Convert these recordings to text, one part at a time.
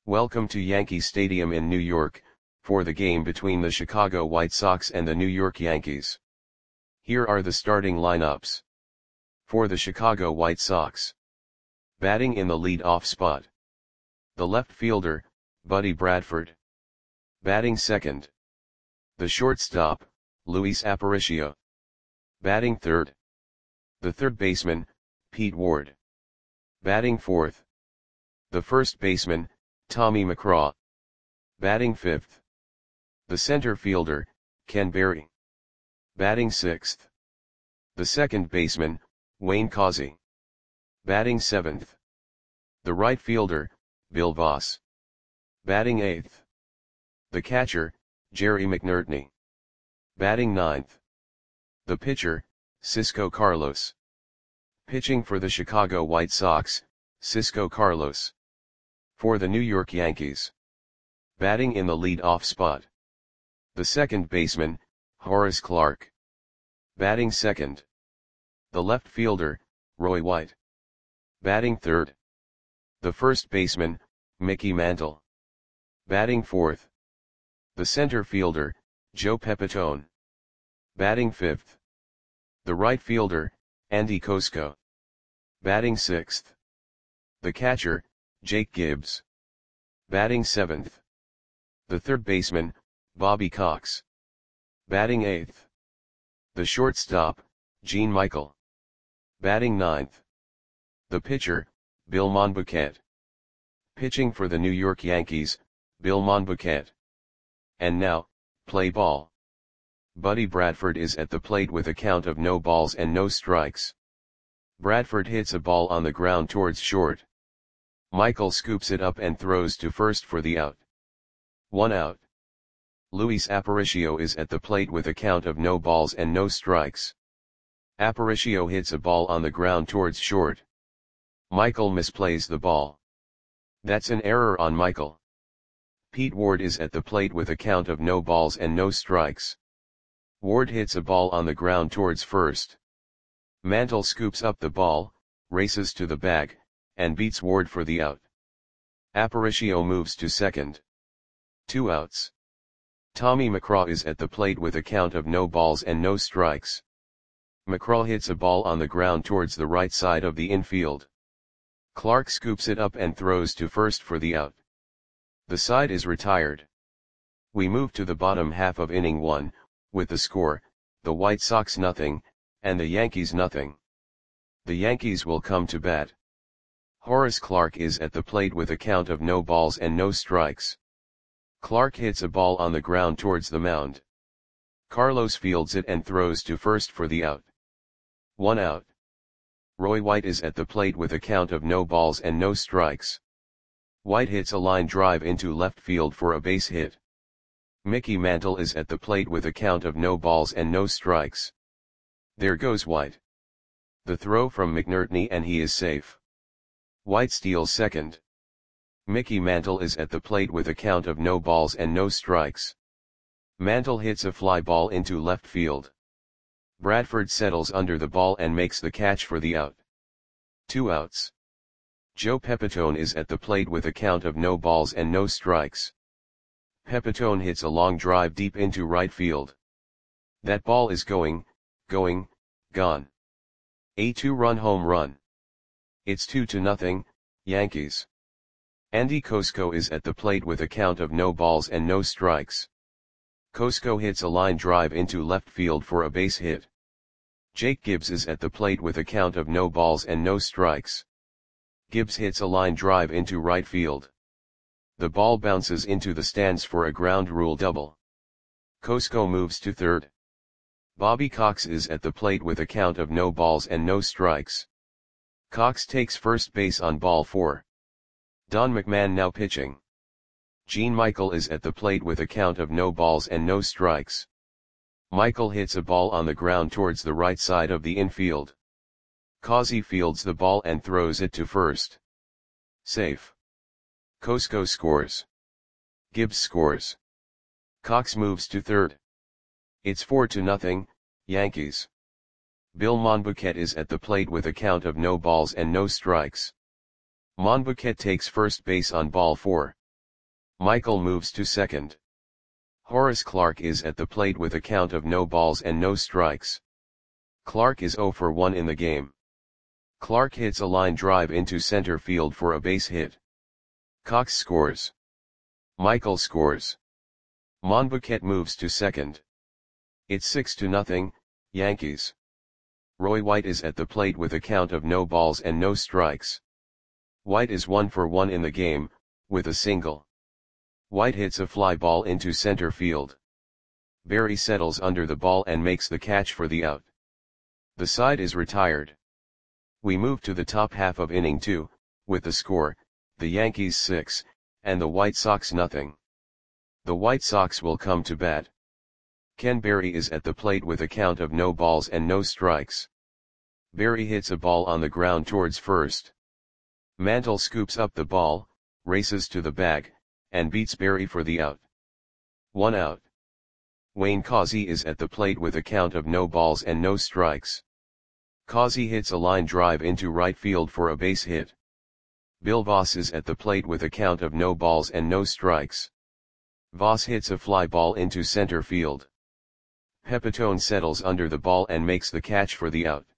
Welcome to Yankee Stadium in New York, for the game between the Chicago White Sox and the New York Yankees. Here are the starting lineups. For the Chicago White Sox. Batting in the lead-off spot. The left fielder, Buddy Bradford. Batting second. The shortstop, Luis Aparicio. Batting third. The third baseman, Pete Ward. Batting fourth. The first baseman, Tommy McGraw. Batting fifth. The center fielder, Ken Berry. Batting sixth. The second baseman, Wayne Causey. Batting seventh. The right fielder, Bill Voss. Batting eighth. The catcher, Jerry McNertney. Batting ninth. The pitcher, Cisco Carlos. Pitching for the Chicago White Sox, Cisco Carlos. For the New York Yankees. Batting in the lead-off spot. The second baseman, Horace Clarke. Batting second. The left fielder, Roy White. Batting third. The first baseman, Mickey Mantle. Batting fourth. The center fielder, Joe Pepitone. Batting fifth. The right fielder, Andy Kosko. Batting sixth. The catcher, Jake Gibbs. Batting seventh. The third baseman, Bobby Cox. Batting eighth. The shortstop, Gene Michael. Batting ninth. The pitcher, Bill Monbouquet. Pitching for the New York Yankees, Bill Monbouquet. And now, play ball. Buddy Bradford is at the plate with a count of no balls and no strikes. Bradford hits a ball on the ground towards short. Michael scoops it up and throws to first for the out. 1 out. Luis Aparicio is at the plate with a count of no balls and no strikes. Aparicio hits a ball on the ground towards short. Michael misplays the ball. That's an error on Michael. Pete Ward is at the plate with a count of no balls and no strikes. Ward hits a ball on the ground towards first. Mantle scoops up the ball, races to the bag, and beats Ward for the out. Aparicio moves to second. 2 outs. Tommy McGraw is at the plate with a count of no balls and no strikes. McGraw hits a ball on the ground towards the right side of the infield. Clarke scoops it up and throws to first for the out. The side is retired. We move to the bottom half of inning 1, with the score, the White Sox 0, and the Yankees 0. The Yankees will come to bat. Horace Clarke is at the plate with a count of no balls and no strikes. Clarke hits a ball on the ground towards the mound. Carlos fields it and throws to first for the out. 1 out. Roy White is at the plate with a count of no balls and no strikes. White hits a line drive into left field for a base hit. Mickey Mantle is at the plate with a count of no balls and no strikes. There goes White. The throw from McNertney and he is safe. White steals second. Mickey Mantle is at the plate with a count of no balls and no strikes. Mantle hits a fly ball into left field. Bradford settles under the ball and makes the catch for the out. 2 outs. Joe Pepitone is at the plate with a count of no balls and no strikes. Pepitone hits a long drive deep into right field. That ball is gone. A 2-run home run. It's 2-0, Yankees. Andy Kosko is at the plate with a count of no balls and no strikes. Kosko hits a line drive into left field for a base hit. Jake Gibbs is at the plate with a count of no balls and no strikes. Gibbs hits a line drive into right field. The ball bounces into the stands for a ground rule double. Kosko moves to third. Bobby Cox is at the plate with a count of no balls and no strikes. Cox takes first base on ball 4. Don McMahon now pitching. Gene Michael is at the plate with a count of no balls and no strikes. Michael hits a ball on the ground towards the right side of the infield. Causey fields the ball and throws it to first. Safe. Kosko scores. Gibbs scores. Cox moves to third. It's 4-0, Yankees. Bill Monbouquet is at the plate with a count of no balls and no strikes. Monbouquet takes first base on ball 4. Michael moves to second. Horace Clarke is at the plate with a count of no balls and no strikes. Clarke is 0 for 1 in the game. Clarke hits a line drive into center field for a base hit. Cox scores. Michael scores. Monbouquet moves to second. It's 6-0, Yankees. Roy White is at the plate with a count of no balls and no strikes. White is 1 for 1 in the game, with a single. White hits a fly ball into center field. Berry settles under the ball and makes the catch for the out. The side is retired. We move to the top half of inning 2, with the score, the Yankees 6, and the White Sox 0. The White Sox will come to bat. Ken Berry is at the plate with a count of no balls and no strikes. Berry hits a ball on the ground towards first. Mantle scoops up the ball, races to the bag, and beats Berry for the out. 1 out. Wayne Causey is at the plate with a count of no balls and no strikes. Causey hits a line drive into right field for a base hit. Bill Voss is at the plate with a count of no balls and no strikes. Voss hits a fly ball into center field. Pepitone settles under the ball and makes the catch for the out.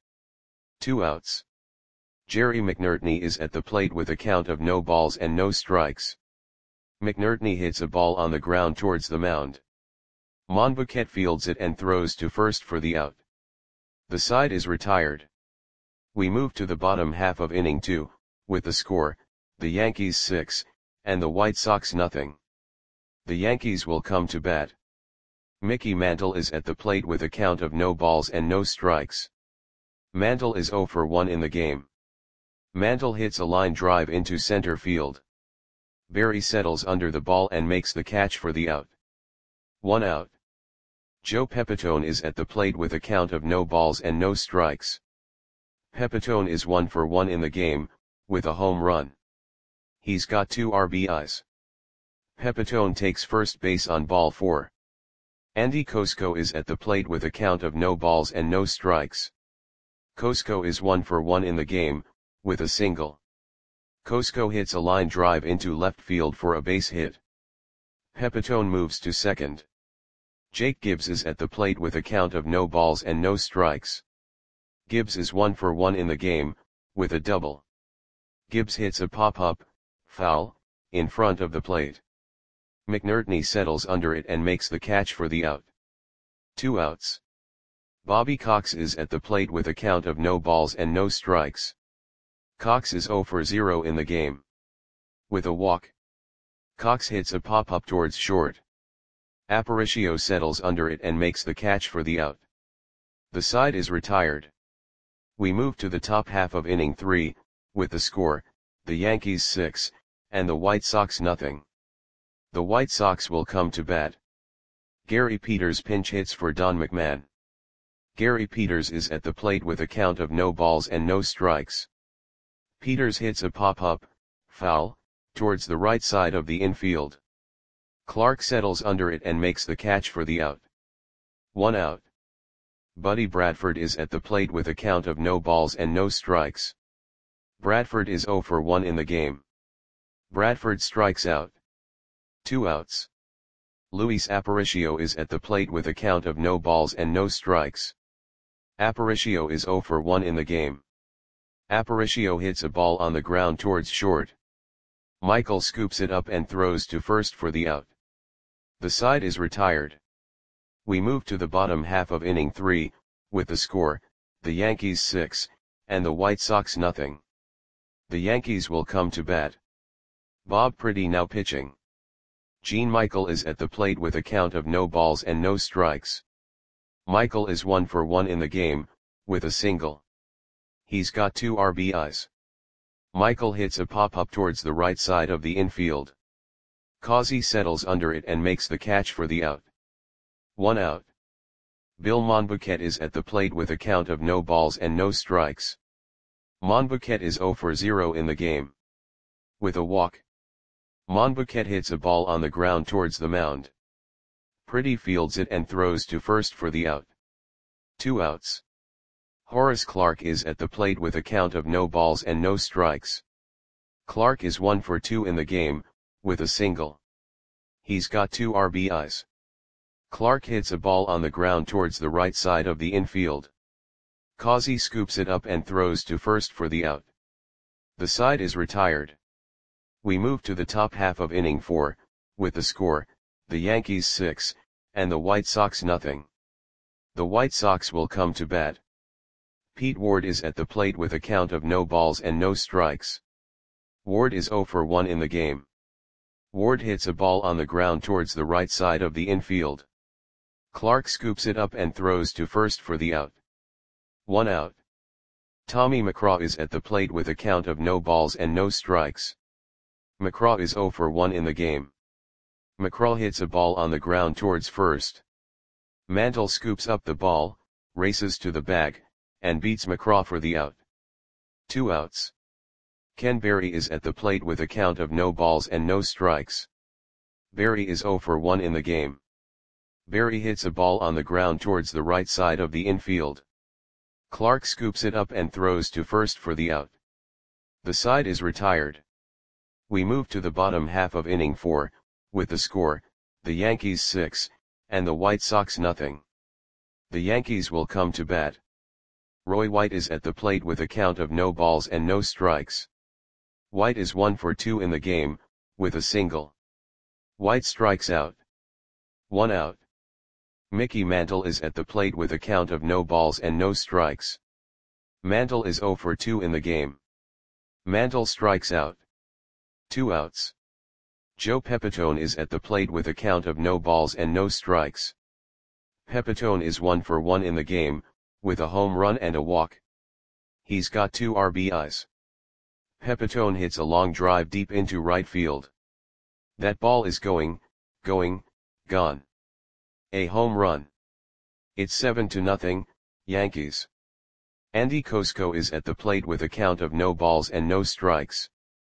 2 outs. Jerry McNertney is at the plate with a count of no balls and no strikes. McNertney hits a ball on the ground towards the mound. Monbouquet fields it and throws to first for the out. The side is retired. We move to the bottom half of inning 2, with the score, the Yankees 6, and the White Sox 0. The Yankees will come to bat. Mickey Mantle is at the plate with a count of no balls and no strikes. Mantle is 0 for 1 in the game. Mantle hits a line drive into center field. Berry settles under the ball and makes the catch for the out. 1 out. Joe Pepitone is at the plate with a count of no balls and no strikes. Pepitone is 1 for 1 in the game, with a home run. He's got 2 RBIs. Pepitone takes first base on ball 4. Andy Cosco is at the plate with a count of no balls and no strikes. Cosco is 1 for 1 in the game, with a single. Cosco hits a line drive into left field for a base hit. Pepitone moves to second. Jake Gibbs is at the plate with a count of no balls and no strikes. Gibbs is 1 for 1 in the game, with a double. Gibbs hits a pop-up, foul, in front of the plate. McNertney settles under it and makes the catch for the out. 2 outs. Bobby Cox is at the plate with a count of no balls and no strikes. Cox is 0 for 0 in the game. With a walk. Cox hits a pop-up towards short. Aparicio settles under it and makes the catch for the out. The side is retired. We move to the top half of inning 3, with the score, the Yankees 6, and the White Sox 0. The White Sox will come to bat. Gary Peters pinch hits for Don McMahon. Gary Peters is at the plate with a count of no balls and no strikes. Peters hits a pop-up, foul, towards the right side of the infield. Clarke settles under it and makes the catch for the out. 1 out. Buddy Bradford is at the plate with a count of no balls and no strikes. Bradford is 0 for 1 in the game. Bradford strikes out. 2 outs. Luis Aparicio is at the plate with a count of no balls and no strikes. Aparicio is 0 for 1 in the game. Aparicio hits a ball on the ground towards short. Michael scoops it up and throws to first for the out. The side is retired. We move to the bottom half of inning 3, with the score, the Yankees 6, and the White Sox 0. The Yankees will come to bat. Bob Priddy now pitching. Gene Michael is at the plate with a count of no balls and no strikes. Michael is 1 for 1 in the game, with a single. He's got 2 RBIs. Michael hits a pop-up towards the right side of the infield. Causey settles under it and makes the catch for the out. 1 out. Bill Monbouquet is at the plate with a count of no balls and no strikes. Monbouquet is 0 for 0 in the game. With a walk. Monbouquet hits a ball on the ground towards the mound. Priddy fields it and throws to first for the out. 2 outs. Horace Clarke is at the plate with a count of no balls and no strikes. Clarke is 1 for 2 in the game, with a single. He's got 2 RBIs. Clark hits a ball on the ground towards the right side of the infield. Causey scoops it up and throws to first for the out. The side is retired. We move to the top half of inning 4, with the score, the Yankees 6, and the White Sox nothing. The White Sox will come to bat. Pete Ward is at the plate with a count of no balls and no strikes. Ward is 0 for 1 in the game. Ward hits a ball on the ground towards the right side of the infield. Clark scoops it up and throws to first for the out. 1 out. Tommy McGraw is at the plate with a count of no balls and no strikes. McGraw is 0 for 1 in the game. McGraw hits a ball on the ground towards first. Mantle scoops up the ball, races to the bag, and beats McGraw for the out. 2 outs. Ken Berry is at the plate with a count of no balls and no strikes. Berry is 0 for 1 in the game. Berry hits a ball on the ground towards the right side of the infield. Clark scoops it up and throws to first for the out. The side is retired. We move to the bottom half of inning 4, with the score, the Yankees 6, and the White Sox nothing. The Yankees will come to bat. Roy White is at the plate with a count of no balls and no strikes. White is 1 for 2 in the game, with a single. White strikes out. 1 out. Mickey Mantle is at the plate with a count of no balls and no strikes. Mantle is 0 for 2 in the game. Mantle strikes out. 2 outs. Joe Pepitone is at the plate with a count of no balls and no strikes. Pepitone is 1 for 1 in the game, with a home run and a walk. He's got 2 RBIs. Pepitone hits a long drive deep into right field. That ball is going, gone. A home run. It's 7-0, Yankees. Andy Cosco is at the plate with a count of no balls and no strikes.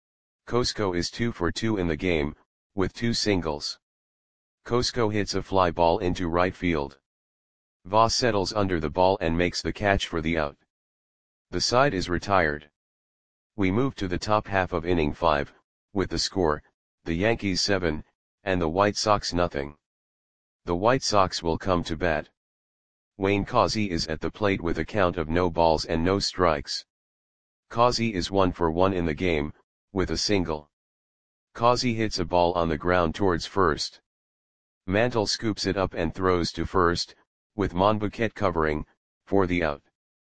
Cosco is 2 for 2 in the game, with 2 singles. Cosco hits a fly ball into right field. Voss settles under the ball and makes the catch for the out. The side is retired. We move to the top half of inning 5, with the score, the Yankees 7, and the White Sox nothing. The White Sox will come to bat. Wayne Causey is at the plate with a count of no balls and no strikes. Causey is 1 for 1 in the game, with a single. Causey hits a ball on the ground towards first. Mantle scoops it up and throws to first, with Monbouquet covering, for the out.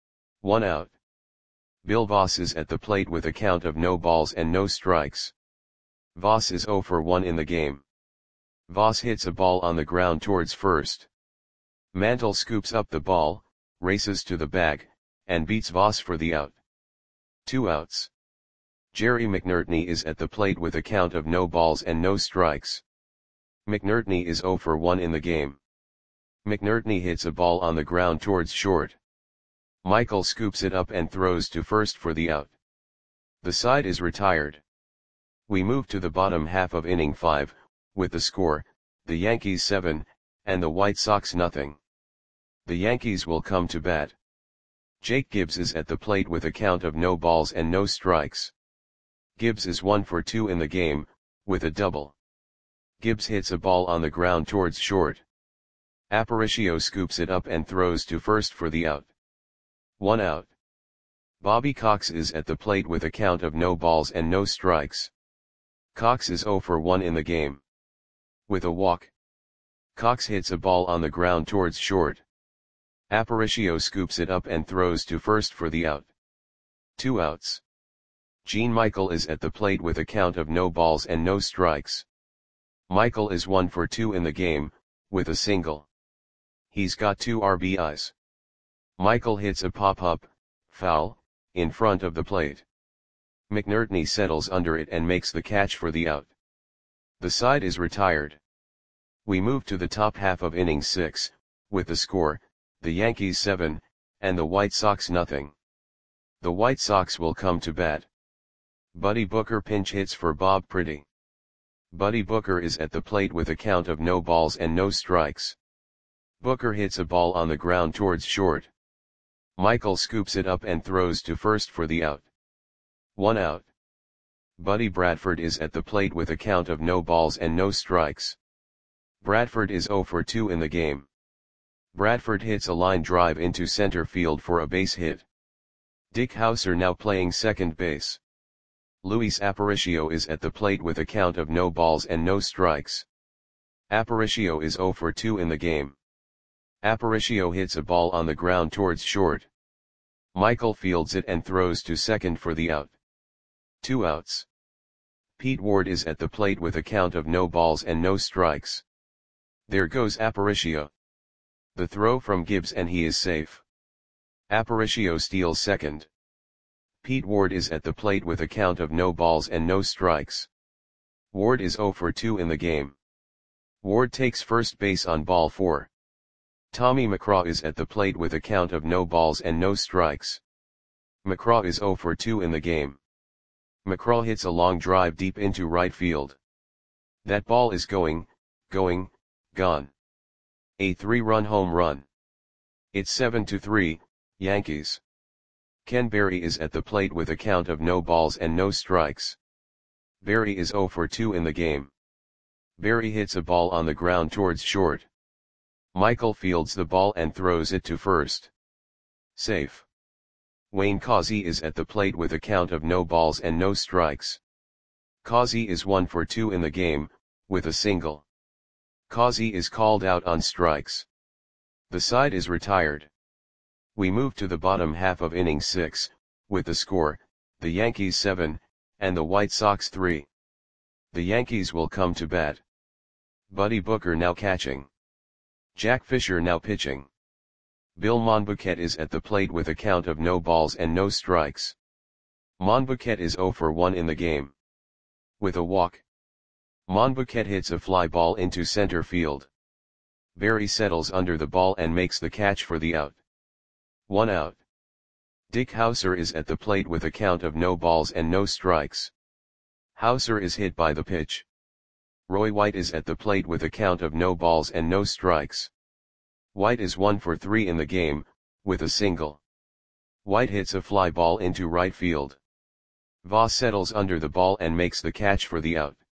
1 out. Bill Voss is at the plate with a count of no balls and no strikes. Voss is 0 for 1 in the game. Voss hits a ball on the ground towards first. Mantle scoops up the ball, races to the bag, and beats Voss for the out. 2 outs. Jerry McNertney is at the plate with a count of no balls and no strikes. McNertney is 0 for 1 in the game. McNertney hits a ball on the ground towards short. Michael scoops it up and throws to first for the out. The side is retired. We move to the bottom half of inning 5, with the score, the Yankees 7, and the White Sox nothing. The Yankees will come to bat. Jake Gibbs is at the plate with a count of no balls and no strikes. Gibbs is 1 for 2 in the game, with a double. Gibbs hits a ball on the ground towards short. Aparicio scoops it up and throws to first for the out. 1 out. Bobby Cox is at the plate with a count of no balls and no strikes. Cox is 0 for 1 in the game. With a walk. Cox hits a ball on the ground towards short. Aparicio scoops it up and throws to first for the out. 2 outs. Gene Michael is at the plate with a count of no balls and no strikes. Michael is 1 for 2 in the game, with a single. He's got 2 RBIs. Michael hits a pop-up, foul, in front of the plate. McNertney settles under it and makes the catch for the out. The side is retired. We move to the top half of inning 6, with the score, the Yankees 7, and the White Sox nothing. The White Sox will come to bat. Buddy Booker pinch hits for Bob Pretty. Buddy Booker is at the plate with a count of no balls and no strikes. Booker hits a ball on the ground towards short. Michael scoops it up and throws to first for the out. 1 out. Buddy Bradford is at the plate with a count of no balls and no strikes. Bradford is 0 for 2 in the game. Bradford hits a line drive into center field for a base hit. Dick Howser now playing second base. Luis Aparicio is at the plate with a count of no balls and no strikes. Aparicio is 0 for 2 in the game. Aparicio hits a ball on the ground towards short. Michael fields it and throws to second for the out. 2 outs. Pete Ward is at the plate with a count of no balls and no strikes. There goes Aparicio. The throw from Gibbs and he is safe. Aparicio steals second. Pete Ward is at the plate with a count of no balls and no strikes. Ward is 0 for 2 in the game. Ward takes first base on ball 4. Tommy McCraw is at the plate with a count of no balls and no strikes. McCraw is 0 for 2 in the game. McCraw hits a long drive deep into right field. That ball is gone. A 3-run home run. It's 7-3, Yankees. Ken Berry is at the plate with a count of no balls and no strikes. Berry is 0 for 2 in the game. Berry hits a ball on the ground towards short. Michael fields the ball and throws it to first. Safe. Wayne Causey is at the plate with a count of no balls and no strikes. Causey is 1 for 2 in the game, with a single. Causey is called out on strikes. The side is retired. We move to the bottom half of inning 6, with the score, the Yankees 7, and the White Sox 3. The Yankees will come to bat. Buddy Booker now catching. Jack Fisher now pitching. Bill Monbouquet is at the plate with a count of no balls and no strikes. Monbouquet is 0 for 1 in the game. With a walk. Monbouquet hits a fly ball into center field. Berry settles under the ball and makes the catch for the out. 1 out. Dick Howser is at the plate with a count of no balls and no strikes. Howser is hit by the pitch. Roy White is at the plate with a count of no balls and no strikes. White is 1 for 3 in the game, with a single. White hits a fly ball into right field. Voss settles under the ball and makes the catch for the out.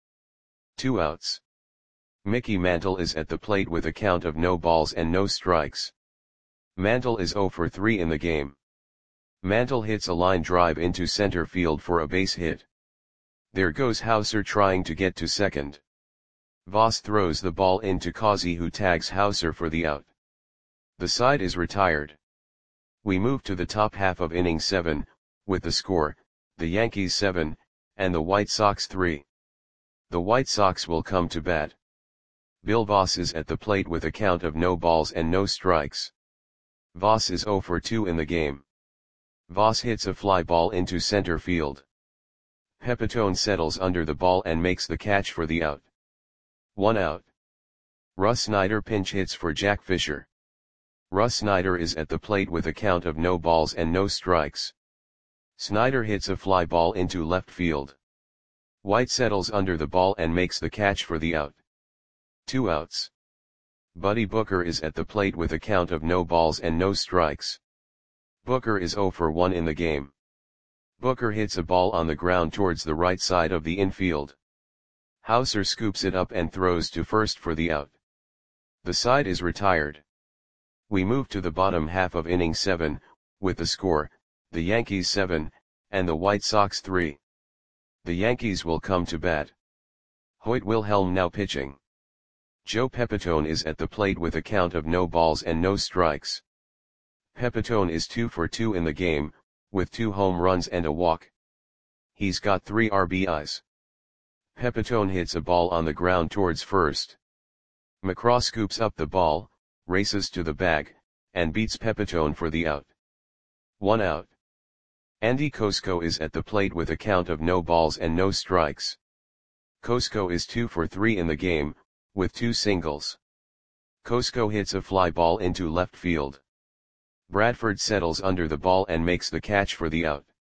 2 outs. Mickey Mantle is at the plate with a count of no balls and no strikes. Mantle is 0 for 3 in the game. Mantle hits a line drive into center field for a base hit. There goes Howser trying to get to second. Voss throws the ball into Causey, who tags Howser for the out. The side is retired. We move to the top half of inning 7, with the score, the Yankees 7, and the White Sox 3. The White Sox will come to bat. Bill Voss is at the plate with a count of no balls and no strikes. Voss is 0 for 2 in the game. Voss hits a fly ball into center field. Pepitone settles under the ball and makes the catch for the out. 1 out. Russ Snyder pinch hits for Jack Fisher. Russ Snyder is at the plate with a count of no balls and no strikes. Snyder hits a fly ball into left field. White settles under the ball and makes the catch for the out. 2 outs. Buddy Booker is at the plate with a count of no balls and no strikes. Booker is 0 for 1 in the game. Booker hits a ball on the ground towards the right side of the infield. Howser scoops it up and throws to first for the out. The side is retired. We move to the bottom half of inning 7, with the score, the Yankees 7, and the White Sox 3. The Yankees will come to bat. Hoyt Wilhelm now pitching. Joe Pepitone is at the plate with a count of no balls and no strikes. Pepitone is 2 for 2 in the game, with 2 home runs and a walk. He's got 3 RBIs. Pepitone hits a ball on the ground towards first. McCraw scoops up the ball, races to the bag, and beats Pepitone for the out. 1 out. Andy Kosko is at the plate with a count of no balls and no strikes. Kosko is 2 for 3 in the game, with 2 singles. Kosko hits a fly ball into left field. Bradford settles under the ball and makes the catch for the out.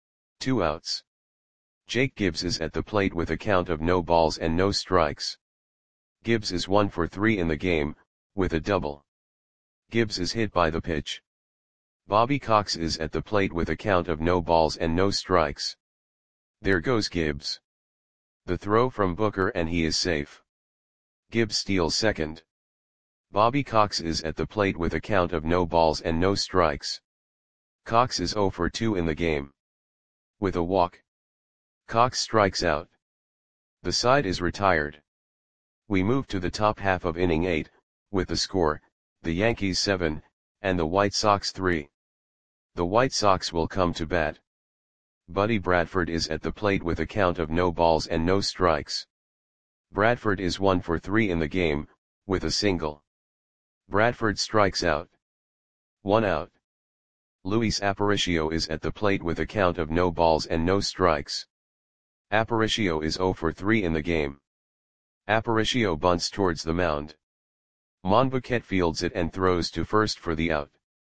2 outs. Jake Gibbs is at the plate with a count of no balls and no strikes. Gibbs is 1 for 3 in the game, with a double. Gibbs is hit by the pitch. Bobby Cox is at the plate with a count of no balls and no strikes. There goes Gibbs. The throw from Booker and he is safe. Gibbs steals second. Bobby Cox is at the plate with a count of no balls and no strikes. Cox is 0 for 2 in the game. With a walk, Cox strikes out. The side is retired. We move to the top half of inning 8, with the score, the Yankees 7, and the White Sox 3. The White Sox will come to bat. Buddy Bradford is at the plate with a count of no balls and no strikes. Bradford is 1 for 3 in the game, with a single. Bradford strikes out. 1 out. Luis Aparicio is at the plate with a count of no balls and no strikes. Aparicio is 0 for 3 in the game. Aparicio bunts towards the mound. Monbuquet fields it and throws to first for the out.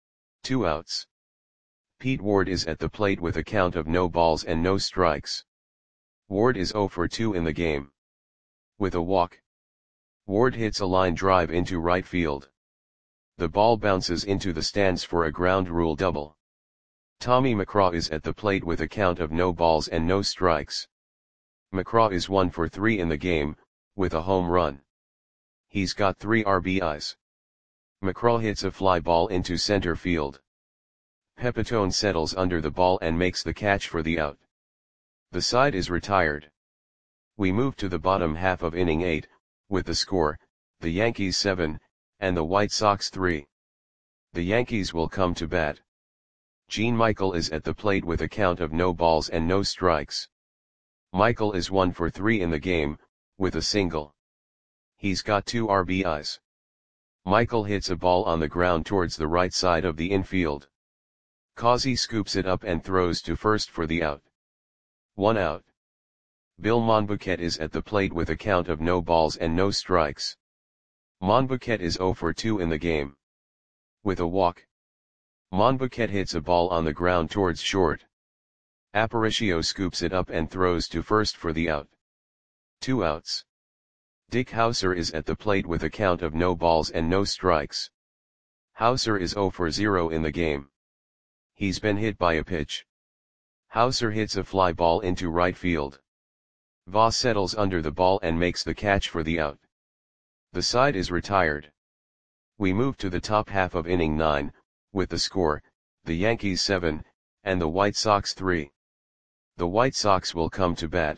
2 outs. Pete Ward is at the plate with a count of no balls and no strikes. Ward is 0 for 2 in the game. With a walk, Ward hits a line drive into right field. The ball bounces into the stands for a ground rule double. Tommy McCraw is at the plate with a count of no balls and no strikes. McCraw is 1 for 3 in the game, with a home run. He's got 3 RBIs. McCraw hits a fly ball into center field. Pepitone settles under the ball and makes the catch for the out. The side is retired. We move to the bottom half of inning 8, with the score, the Yankees 7, and the White Sox 3. The Yankees will come to bat. Gene Michael is at the plate with a count of no balls and no strikes. Michael is 1 for 3 in the game, with a single. He's got 2 RBIs. Michael hits a ball on the ground towards the right side of the infield. Causey scoops it up and throws to first for the out. 1 out. Bill Monbuquet is at the plate with a count of no balls and no strikes. Monbuquet is 0 for 2 in the game. With a walk, Monbuquet hits a ball on the ground towards short. Aparicio scoops it up and throws to first for the out. 2 outs. Dick Hauser is at the plate with a count of no balls and no strikes. Hauser is 0 for 0 in the game. He's been hit by a pitch. Hauser hits a fly ball into right field. Voss settles under the ball and makes the catch for the out. The side is retired. We move to the top half of inning 9, with the score, the Yankees 7, and the White Sox 3. The White Sox will come to bat.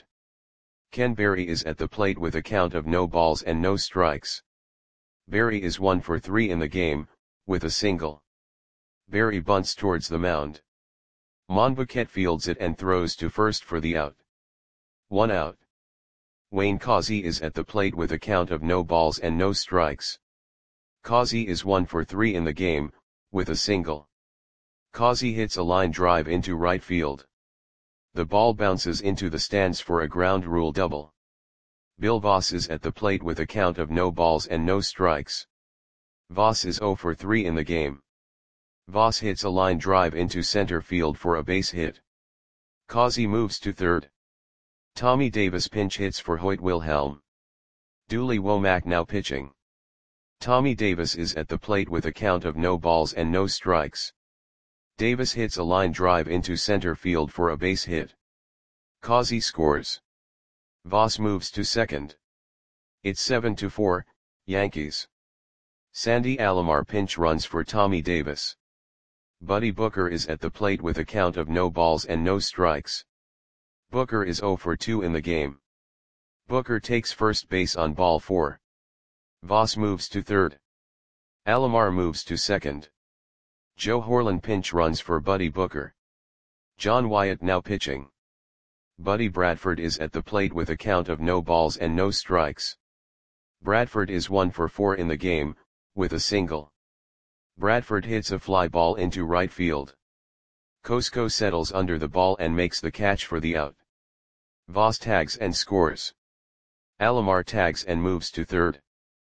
Ken Berry is at the plate with a count of no balls and no strikes. Berry is 1 for 3 in the game, with a single. Berry bunts towards the mound. Monbuquet fields it and throws to first for the out. 1 out. Wayne Causey is at the plate with a count of no balls and no strikes. Causey is 1 for 3 in the game, with a single. Causey hits a line drive into right field. The ball bounces into the stands for a ground rule double. Bill Voss is at the plate with a count of no balls and no strikes. Voss is 0 for 3 in the game. Voss hits a line drive into center field for a base hit. Causey moves to third. Tommy Davis pinch hits for Hoyt Wilhelm. Dooley Womack now pitching. Tommy Davis is at the plate with a count of no balls and no strikes. Davis hits a line drive into center field for a base hit. Causey scores. Voss moves to second. It's 7-4, Yankees. Sandy Alomar pinch runs for Tommy Davis. Buddy Booker is at the plate with a count of no balls and no strikes. Booker is 0 for 2 in the game. Booker takes first base on ball 4. Voss moves to third. Alomar moves to second. Joe Horlan pinch runs for Buddy Booker. John Wyatt now pitching. Buddy Bradford is at the plate with a count of no balls and no strikes. Bradford is 1 for 4 in the game, with a single. Bradford hits a fly ball into right field. Cosco settles under the ball and makes the catch for the out. Voss tags and scores. Alomar tags and moves to third.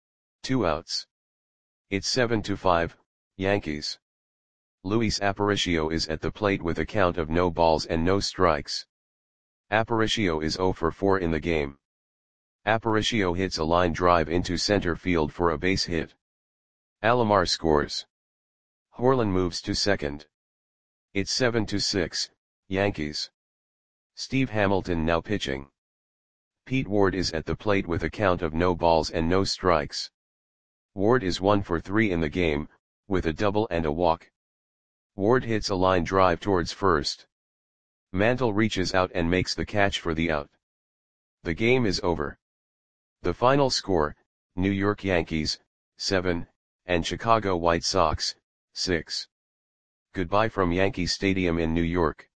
2 outs. It's 7-5, Yankees. Luis Aparicio is at the plate with a count of no balls and no strikes. Aparicio is 0 for 4 in the game. Aparicio hits a line drive into center field for a base hit. Alomar scores. Horlan moves to second. It's 7-6, Yankees. Steve Hamilton now pitching. Pete Ward is at the plate with a count of no balls and no strikes. Ward is 1 for 3 in the game, with a double and a walk. Ward hits a line drive towards first. Mantle reaches out and makes the catch for the out. The game is over. The final score, New York Yankees, 7, and Chicago White Sox, 6. Goodbye from Yankee Stadium in New York.